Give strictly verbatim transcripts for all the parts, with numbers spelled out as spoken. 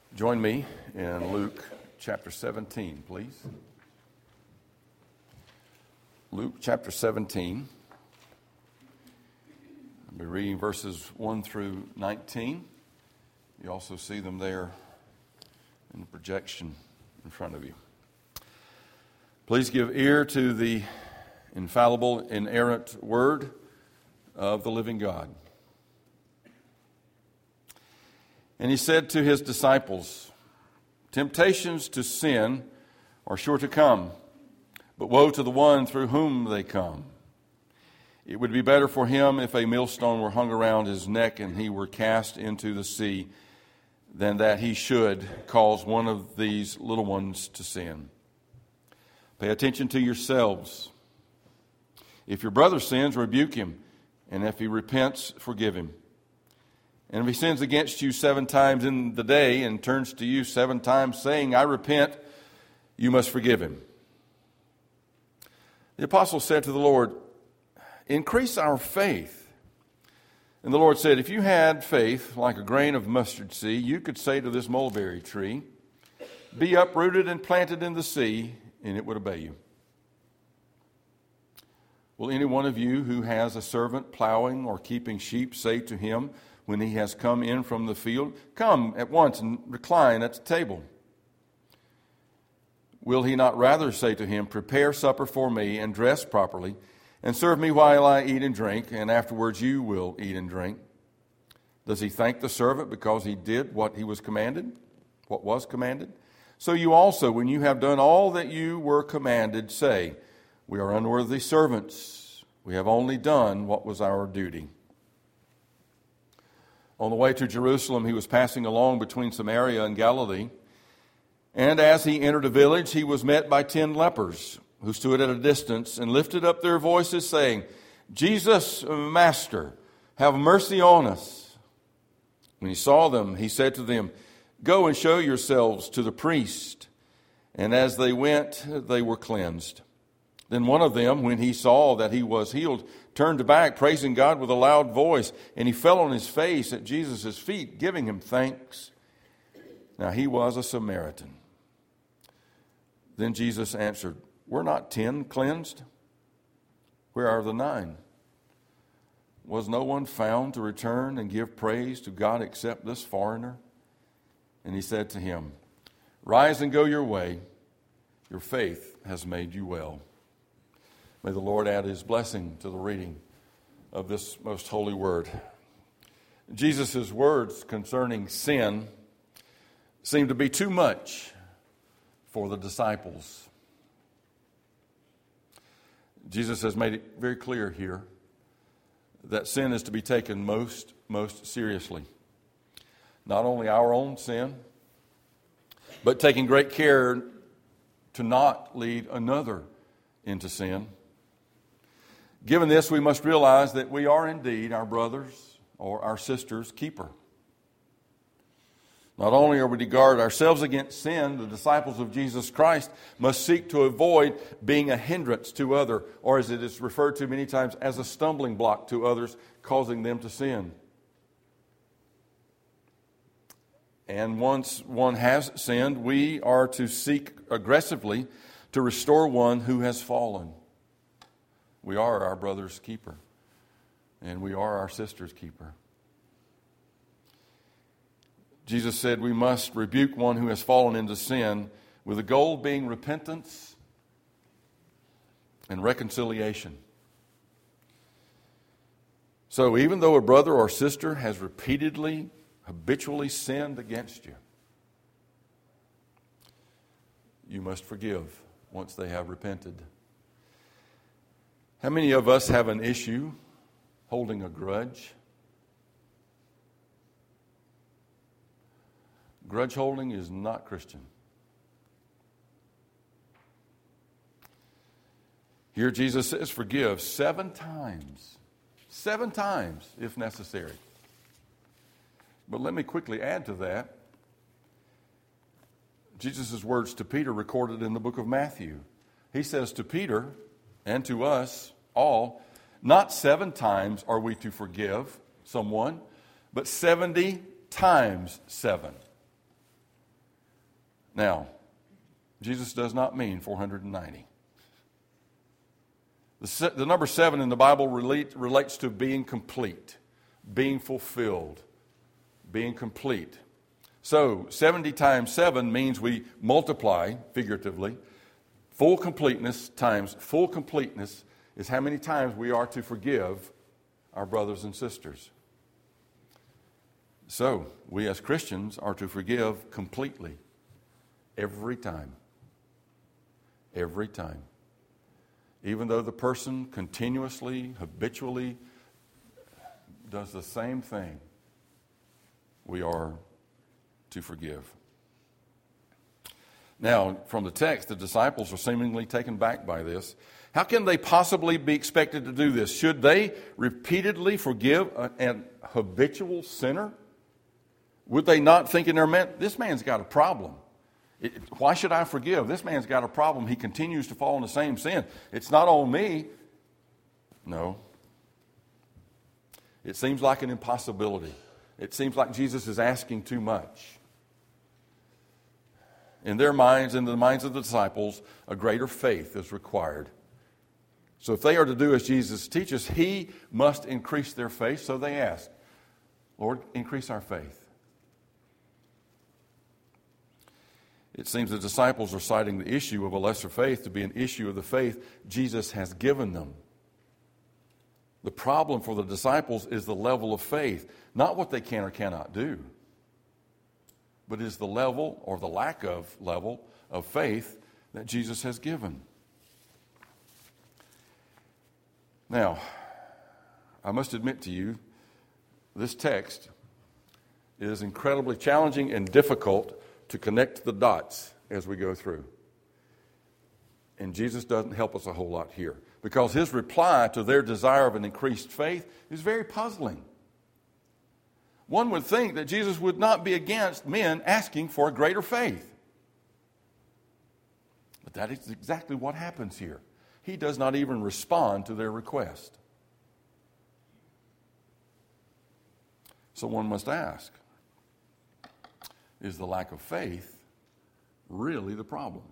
Join me in Luke chapter seventeen, please. Luke chapter seventeen. I'll be reading verses one through nineteen. You also see them there in the projection in front of you. Please give ear to the infallible, inerrant word of the living God. And he said to his disciples, "Temptations to sin are sure to come, but woe to the one through whom they come. It would be better for him if a millstone were hung around his neck and he were cast into the sea, than that he should cause one of these little ones to sin. Pay attention to yourselves. If your brother sins, rebuke him, and if he repents, forgive him. And if he sins against you seven times in the day and turns to you seven times saying, 'I repent,' you must forgive him." The apostle said to the Lord, "Increase our faith." And the Lord said, "If you had faith like a grain of mustard seed, you could say to this mulberry tree, 'Be uprooted and planted in the sea,' and it would obey you. Will any one of you who has a servant plowing or keeping sheep say to him, when he has come in from the field, 'Come at once and recline at the table'? Will he not rather say to him, 'Prepare supper for me and dress properly, and serve me while I eat and drink, and afterwards you will eat and drink'? Does he thank the servant because he did what he was commanded, what was commanded? So you also, when you have done all that you were commanded, say, 'We are unworthy servants. We have only done what was our duty.'" On the way to Jerusalem, he was passing along between Samaria and Galilee. And as he entered a village, he was met by ten lepers who stood at a distance and lifted up their voices, saying, "Jesus, Master, have mercy on us." When he saw them, he said to them, "Go and show yourselves to the priest." And as they went, they were cleansed. Then one of them, when he saw that he was healed, turned back, praising God with a loud voice, and he fell on his face at Jesus' feet, giving him thanks. Now he was a Samaritan. Then Jesus answered, "Were not ten cleansed? Where are the nine? Was no one found to return and give praise to God except this foreigner?" And he said to him, "Rise and go your way. Your faith has made you well." May the Lord add his blessing to the reading of this most holy word. Jesus' words concerning sin seem to be too much for the disciples. Jesus has made it very clear here that sin is to be taken most, most seriously. Not only our own sin, but taking great care to not lead another into sin. Given this, we must realize that we are indeed our brother's or our sister's keeper. Not only are we to guard ourselves against sin, the disciples of Jesus Christ must seek to avoid being a hindrance to others, or as it is referred to many times, as a stumbling block to others, causing them to sin. And once one has sinned, we are to seek aggressively to restore one who has fallen. We are our brother's keeper, and we are our sister's keeper. Jesus said we must rebuke one who has fallen into sin, with the goal being repentance and reconciliation. So even though a brother or sister has repeatedly, habitually sinned against you, you must forgive once they have repented. How many of us have an issue holding a grudge? Grudge holding is not Christian. Here Jesus says forgive seven times. Seven times if necessary. But let me quickly add to that Jesus' words to Peter recorded in the book of Matthew. He says to Peter and to us all, not seven times are we to forgive someone, but seventy times seven. Now, Jesus does not mean four hundred ninety. The, se- the number seven in the Bible relate, relates to being complete, being fulfilled, being complete. So, seventy times seven means we multiply, figuratively. Full completeness times full completeness is how many times we are to forgive our brothers and sisters. So, we as Christians are to forgive completely, every time. Every time. Even though the person continuously, habitually does the same thing, we are to forgive. Now, from the text, the disciples are seemingly taken back by this. How can they possibly be expected to do this? Should they repeatedly forgive an habitual sinner? Would they not think in their mind, this man's got a problem? It, why should I forgive? This man's got a problem. He continues to fall in the same sin. It's not on me. No. It seems like an impossibility. It seems like Jesus is asking too much. In their minds, in the minds of the disciples, a greater faith is required. So if they are to do as Jesus teaches, he must increase their faith. So they ask, Lord, increase our faith. It seems the disciples are citing the issue of a lesser faith to be an issue of the faith Jesus has given them. The problem for the disciples is the level of faith, not what they can or cannot do, but is the level or the lack of level of faith that Jesus has given. Now, I must admit to you, this text is incredibly challenging and difficult to connect the dots as we go through. And Jesus doesn't help us a whole lot here, because his reply to their desire of an increased faith is very puzzling. One would think that Jesus would not be against men asking for a greater faith. But that is exactly what happens here. He does not even respond to their request. So one must ask, is the lack of faith really the problem?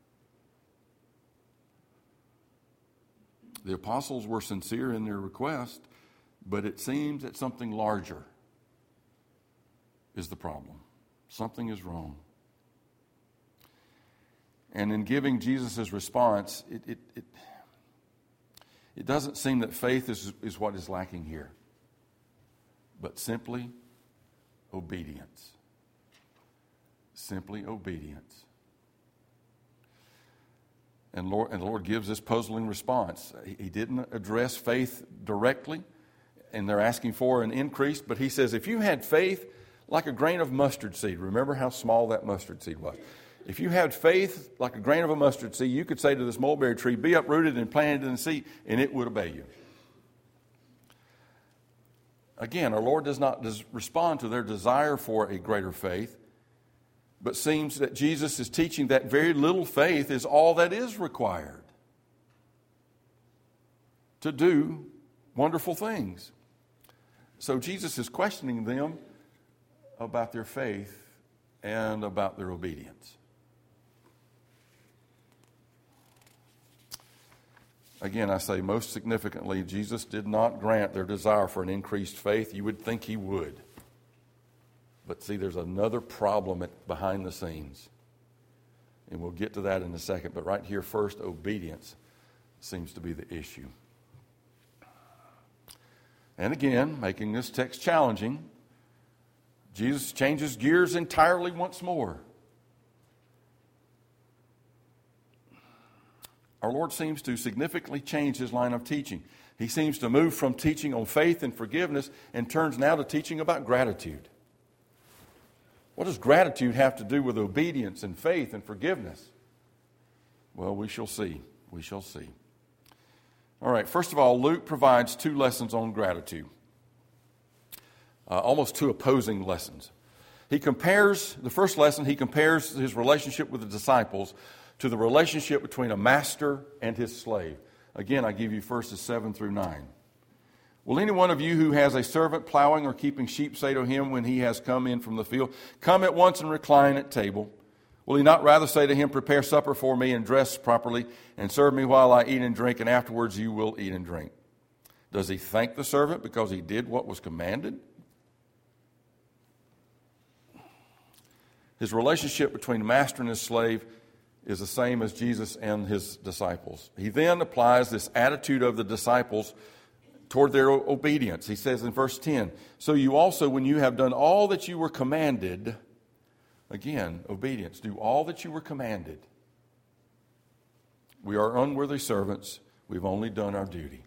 The apostles were sincere in their request, but it seems that something larger is the problem. Something is wrong. And in giving Jesus' response, it, it, it, it doesn't seem that faith is, is what is lacking here, but simply obedience. Simply obedience. And, Lord, and the Lord gives this puzzling response. He, he didn't address faith directly, and they're asking for an increase, but he says, if you had faith like a grain of mustard seed, remember how small that mustard seed was. If you had faith like a grain of a mustard seed, you could say to this mulberry tree, be uprooted and planted in the sea, and it would obey you. Again, our Lord does not does respond to their desire for a greater faith, but seems that Jesus is teaching that very little faith is all that is required to do wonderful things. So Jesus is questioning them about their faith and about their obedience. Again, I say most significantly, Jesus did not grant their desire for an increased faith. You would think he would. But see, there's another problem at, behind the scenes. And we'll get to that in a second. But right here, first, obedience seems to be the issue. And again, making this text challenging, Jesus changes gears entirely once more. Our Lord seems to significantly change his line of teaching. He seems to move from teaching on faith and forgiveness and turns now to teaching about gratitude. What does gratitude have to do with obedience and faith and forgiveness? Well, we shall see. We shall see. All right, first of all, Luke provides two lessons on gratitude. Uh, almost two opposing lessons. He compares, the first lesson, he compares his relationship with the disciples to the relationship between a master and his slave. Again, I give you verses seven through nine. Will any one of you who has a servant plowing or keeping sheep say to him when he has come in from the field, come at once and recline at table, Will he not rather say to him, prepare supper for me and dress properly and serve me while I eat and drink, and afterwards you will eat and drink? Does he thank the servant because he did what was commanded? His relationship between the master and his slave is the same as Jesus and his disciples. He then applies this attitude of the disciples toward their obedience. He says in verse ten, so you also, when you have done all that you were commanded, again, obedience, do all that you were commanded. We are unworthy servants. We've only done our duty.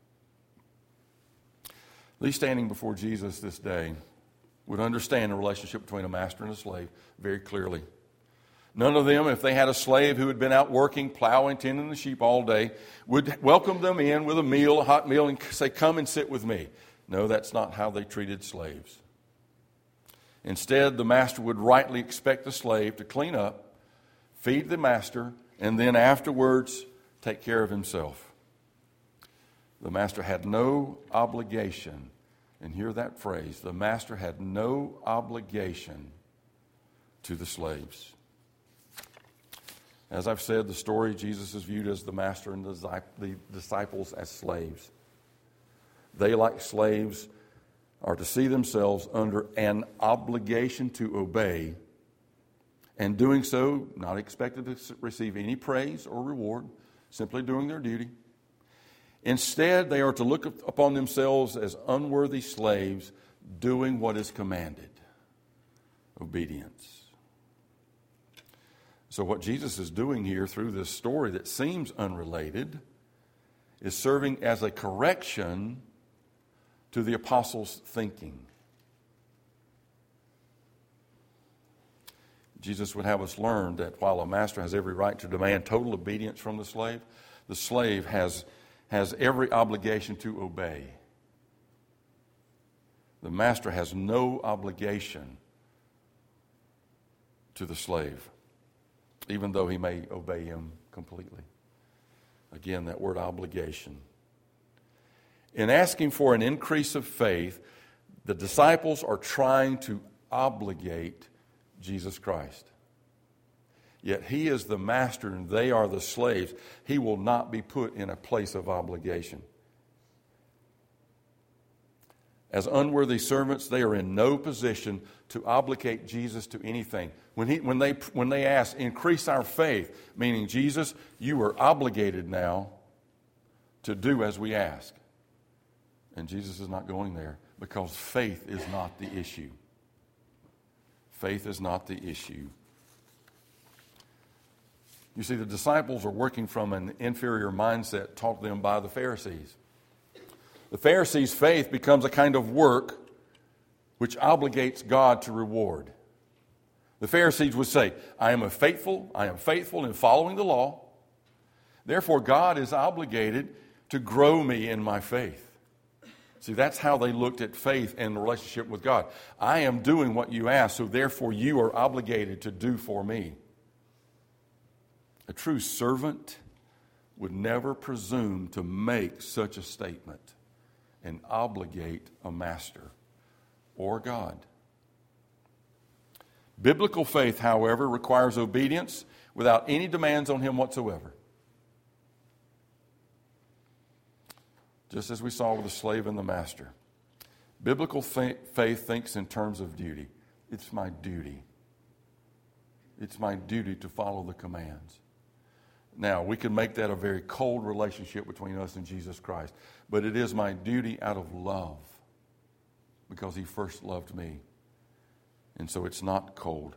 These standing before Jesus this day would understand the relationship between a master and a slave very clearly. None of them, if they had a slave who had been out working, plowing, tending the sheep all day, would welcome them in with a meal, a hot meal, and say, come and sit with me. No, that's not how they treated slaves. Instead, the master would rightly expect the slave to clean up, feed the master, and then afterwards take care of himself. The master had no obligation, and hear that phrase, the master had no obligation to the slaves. As I've said, the story, Jesus is viewed as the master and the disciples as slaves. They, like slaves, are to see themselves under an obligation to obey, and doing so, not expected to receive any praise or reward, simply doing their duty. Instead, they are to look upon themselves as unworthy slaves doing what is commanded. Obedience. So what Jesus is doing here through this story that seems unrelated is serving as a correction to the apostles' thinking. Jesus would have us learn that while a master has every right to demand total obedience from the slave, the slave has, has every obligation to obey. The master has no obligation to the slave, even though he may obey him completely. Again, that word obligation. In asking for an increase of faith, the disciples are trying to obligate Jesus Christ. Yet he is the master and they are the slaves. He will not be put in a place of obligation. As unworthy servants, they are in no position to obligate Jesus to anything. When he, when they, when they ask, increase our faith, meaning, Jesus, you are obligated now to do as we ask. And Jesus is not going there because faith is not the issue. Faith is not the issue. You see, the disciples are working from an inferior mindset taught them by the Pharisees. The Pharisees' faith becomes a kind of work which obligates God to reward. The Pharisees would say, I am a faithful, I am faithful in following the law. Therefore, God is obligated to grow me in my faith. See, that's how they looked at faith and the relationship with God. I am doing what you ask, so therefore you are obligated to do for me. A true servant would never presume to make such a statement and obligate a master or God. Biblical faith, however, requires obedience without any demands on him whatsoever. Just as we saw with the slave and the master. Biblical faith thinks in terms of duty. It's my duty. It's my duty to follow the commands. Now, we can make that a very cold relationship between us and Jesus Christ, but it is my duty out of love because he first loved me. And so it's not cold.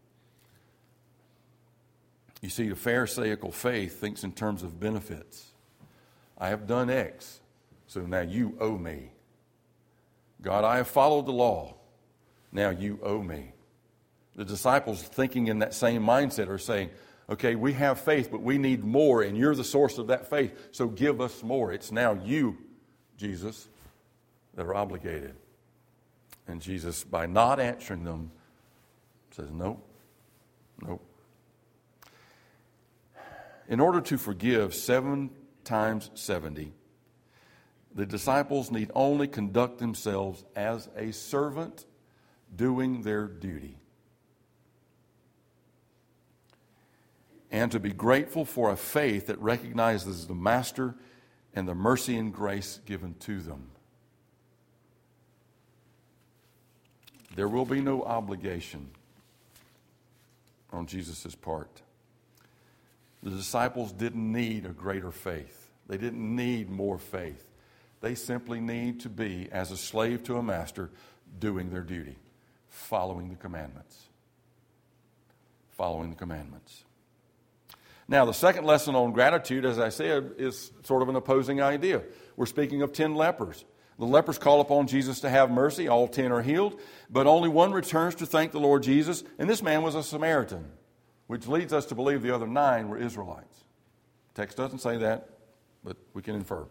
You see, the Pharisaical faith thinks in terms of benefits. I have done X, so now you owe me. God, I have followed the law. Now you owe me. The disciples thinking in that same mindset are saying, okay, we have faith, but we need more, and you're the source of that faith, so give us more. It's now you, Jesus, that are obligated. And Jesus, by not answering them, says, nope, nope. In order to forgive seven times seventy, the disciples need only conduct themselves as a servant doing their duty. and to be grateful for a faith that recognizes the Master and the mercy and grace given to them. There will be no obligation on Jesus' part. The disciples didn't need a greater faith. They didn't need more faith. They simply need to be, as a slave to a master, doing their duty, following the commandments. Following the commandments. Now, the second lesson on gratitude, as I said, is sort of an opposing idea. We're speaking of ten lepers. The lepers call upon Jesus to have mercy. All ten are healed, but only one returns to thank the Lord Jesus, and this man was a Samaritan, which leads us to believe the other nine were Israelites. The text doesn't say that, but we can infer.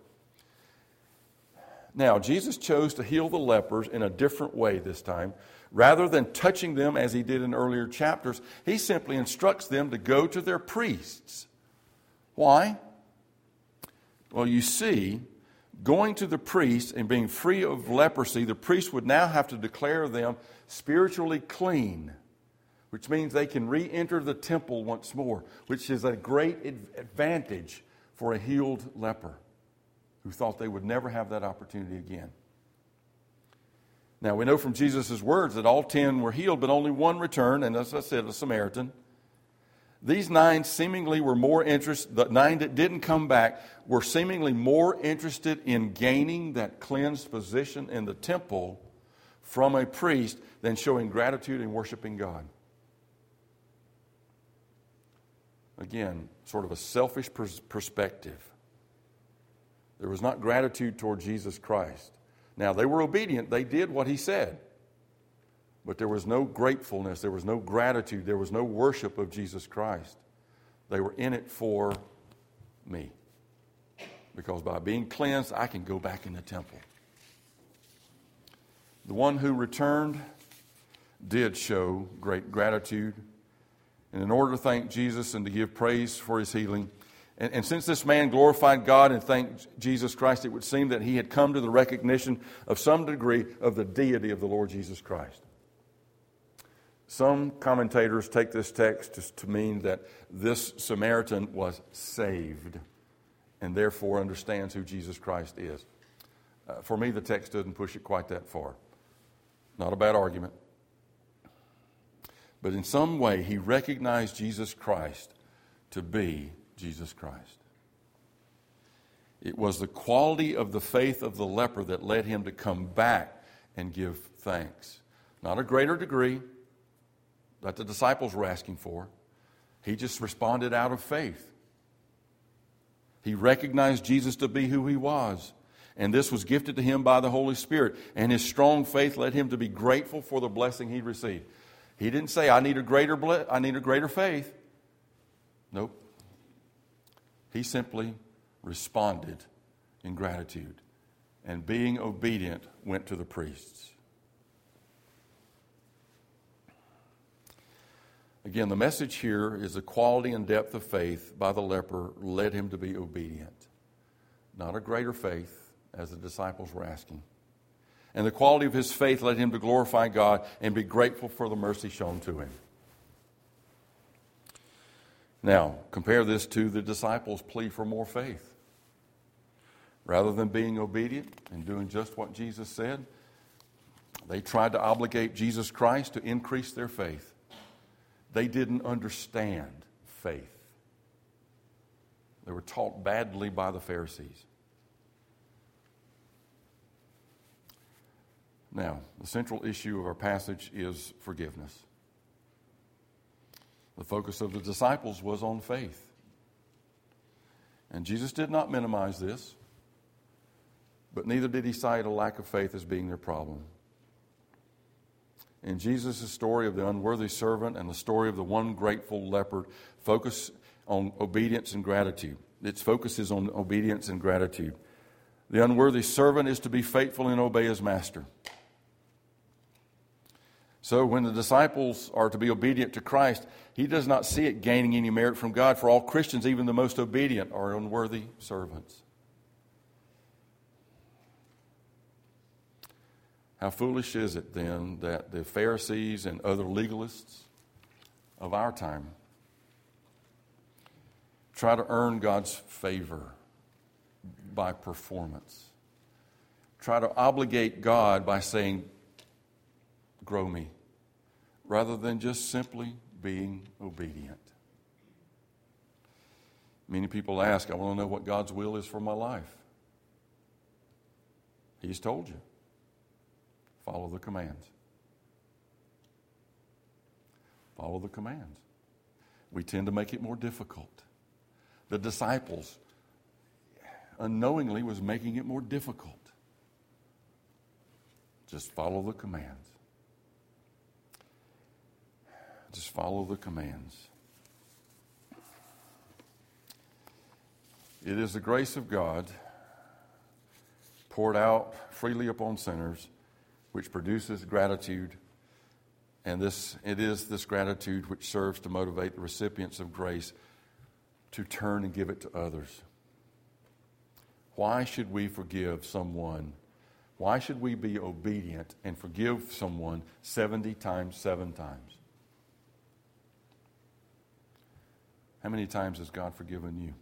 Now, Jesus chose to heal the lepers in a different way this time. Rather than touching them as he did in earlier chapters, he simply instructs them to go to their priests. Why? Well, you see, going to the priest and being free of leprosy, the priest would now have to declare them spiritually clean, which means they can re-enter the temple once more, which is a great advantage for a healed leper who thought they would never have that opportunity again. Now, we know from Jesus' words that all ten were healed, but only one returned, and as I said, a Samaritan. These nine seemingly were more interested, the nine that didn't come back were seemingly more interested in gaining that cleansed position in the temple from a priest than showing gratitude and worshiping God. Again, sort of a selfish pers- perspective. There was not gratitude toward Jesus Christ. Now, they were obedient. They did what he said. But there was no gratefulness. There was no gratitude. There was no worship of Jesus Christ. They were in it for me. Because by being cleansed, I can go back in the temple. The one who returned did show great gratitude. And in order to thank Jesus and to give praise for his healing, And, and since this man glorified God and thanked Jesus Christ, it would seem that he had come to the recognition of some degree of the deity of the Lord Jesus Christ. Some commentators take this text to, to mean that this Samaritan was saved and therefore understands who Jesus Christ is. Uh, for me, the text doesn't push it quite that far. Not a bad argument. But in some way, he recognized Jesus Christ to be Jesus Christ. It was the quality of the faith of the leper that led him to come back and give thanks. Not a greater degree that the disciples were asking for. He just responded out of faith. He recognized Jesus to be who he was. And this was gifted to him by the Holy Spirit. And his strong faith led him to be grateful for the blessing he received. He didn't say, I need a greater ble- I need a greater faith. Nope. He simply responded in gratitude, and being obedient, went to the priests. Again, the message here is the quality and depth of faith by the leper led him to be obedient. Not a greater faith, as the disciples were asking. And the quality of his faith led him to glorify God and be grateful for the mercy shown to him. Now, compare this to the disciples' plea for more faith. Rather than being obedient and doing just what Jesus said, they tried to obligate Jesus Christ to increase their faith. They didn't understand faith. They were taught badly by the Pharisees. Now, the central issue of our passage is forgiveness. The focus of the disciples was on faith. And Jesus did not minimize this, but neither did he cite a lack of faith as being their problem. In Jesus' story of the unworthy servant and the story of the one grateful leper, focus on obedience and gratitude. Its focus is on obedience and gratitude. The unworthy servant is to be faithful and obey his master. So when the disciples are to be obedient to Christ, he does not see it gaining any merit from God. For all Christians, even the most obedient, are unworthy servants. How foolish is it then that the Pharisees and other legalists of our time try to earn God's favor by performance. Try to obligate God by saying, grow me, rather than just simply being obedient. Many people ask, I want to know what God's will is for my life. He's told you. Follow the commands. Follow the commands. We tend to make it more difficult. The disciples unknowingly was making it more difficult. Just follow the commands. Just follow the commands. It is the grace of God poured out freely upon sinners which produces gratitude, and this it is this gratitude which serves to motivate the recipients of grace to turn and give it to others. Why should we forgive someone? Why should we be obedient and forgive someone seventy times, seven times? How many times has God forgiven you?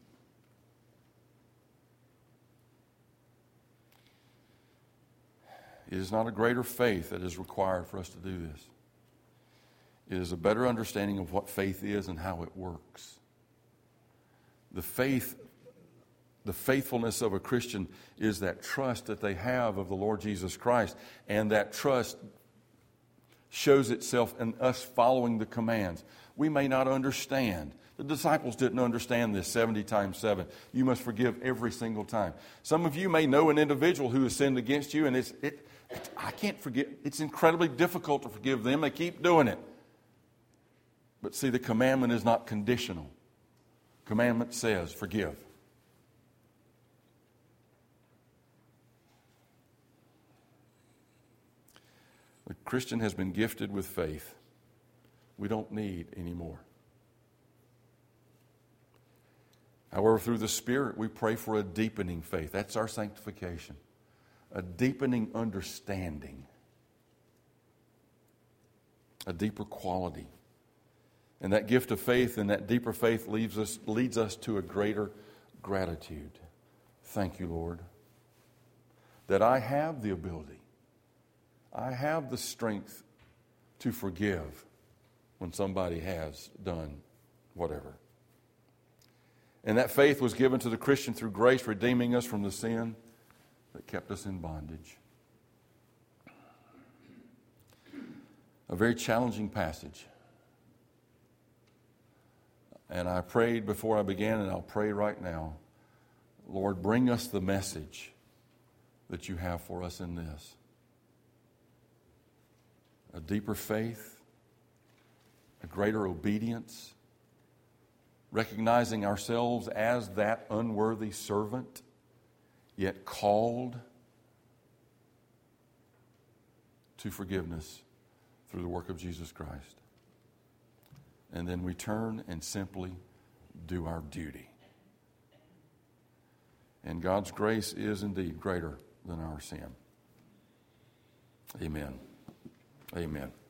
It is not a greater faith that is required for us to do this. It is a better understanding of what faith is and how it works. The faith, the faithfulness of a Christian is that trust that they have of the Lord Jesus Christ, and that trust shows itself in us following the commands. We may not understand. The disciples didn't understand this seventy times seven. You must forgive every single time. Some of you may know an individual who has sinned against you, and it's, it, it, I can't forget. It's incredibly difficult to forgive them. They keep doing it. But see, the commandment is not conditional. Commandment says, forgive. The Christian has been gifted with faith. We don't need any more. However, through the Spirit, we pray for a deepening faith. That's our sanctification. A deepening understanding. A deeper quality. And that gift of faith and that deeper faith leads us, leads us to a greater gratitude. Thank you, Lord, that I have the ability, I have the strength to forgive when somebody has done whatever. And that faith was given to the Christian through grace, redeeming us from the sin that kept us in bondage. A very challenging passage. And I prayed before I began, and I'll pray right now. Lord, bring us the message that you have for us in this. A deeper faith, a greater obedience, recognizing ourselves as that unworthy servant, yet called to forgiveness through the work of Jesus Christ. And then we turn and simply do our duty. And God's grace is indeed greater than our sin. Amen. Amen.